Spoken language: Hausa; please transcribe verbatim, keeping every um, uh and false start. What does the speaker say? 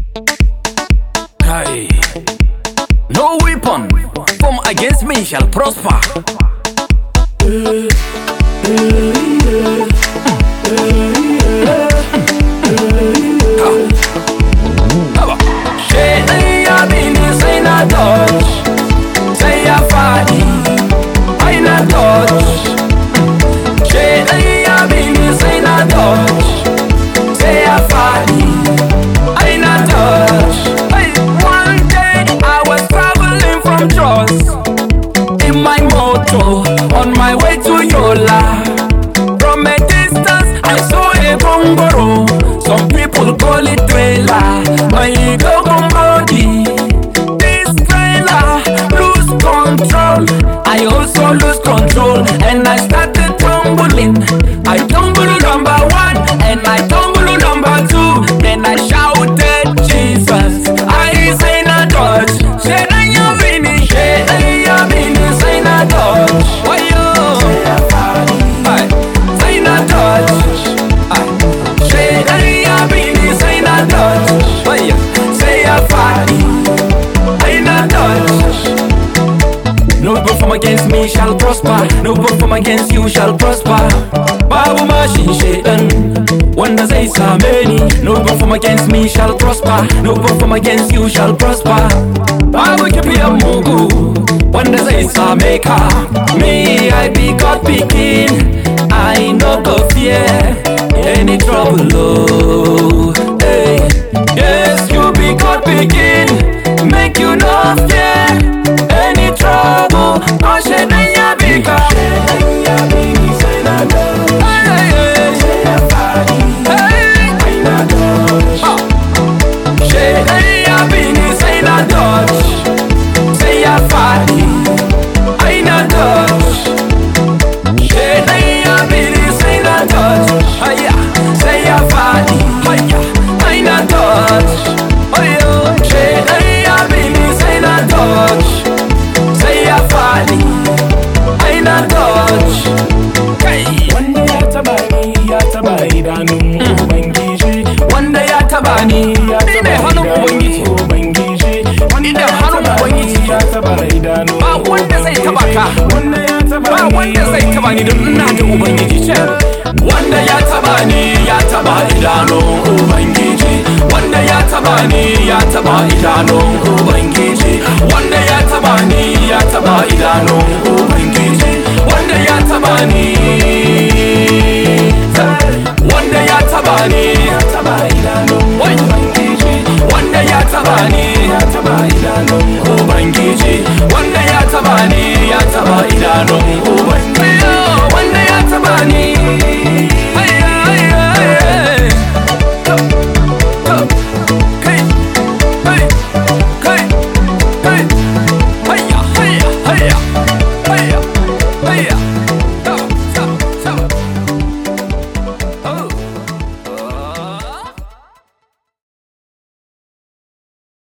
Hey, no weapon formed against me shall prosper. Shey ya bini say na touch, say ya fadi, I na touch. Shey ya bini say na touch, say ya fadi, I na touch. Hey, one day I was traveling from Jos in my motor on my way to Yola. From a distance I saw a gongoro, some people call it trailer. When you go body, this trailer lose control. I also lose control and I started tumbling. I tumble number one and I tumble number two. Then I shouted Jesus. I say na touch. Say na you finish. Say na finish. Say na touch. Why you? Say na touch. Say na finish. Say na touch. Why you? Say ya fadi. I na touch. No weapon from against me shall prosper. No weapon from against you shall prosper. Babu mashin shaitan wanda zai same ni. No weapon from against me shall prosper. No weapon from against you shall prosper. Babu kifiyan mugu wanda zai same ka. Me I be God pikin, I no go fear any trouble. Oh, hey, yes you be God pikin, make you no fear any trouble. Oh, she na ya bika. Say na touch. Say ya fadi. I na touch. She na ya bini. Say na touch. Say ya fadi. I na touch. She na ya bini. Say na touch. Say ya fadi. I na touch. She na ya bini. Say na touch. Say ya fadi, I na touch. Wanda ya taba ni, ya taba idanun Ubangiji. Wanda ya taba ni, ni ne hannun Ubangiji. Ni ne hannun Ubangiji. Ba wanda zai taba ka. Ba wanda zai taba ni don ina da Ubangiji. Wanda ya taba ni, ya taba idanun Ubangiji. Wanda ya taba ni, ya taba idanun Ubangiji. Wanda ya taba ni, ya taba idanun Ubangiji. Wanda ya taba ni, wanda ya taba ni, ya taba idanun Ubangiji. Wanda ya taba ni,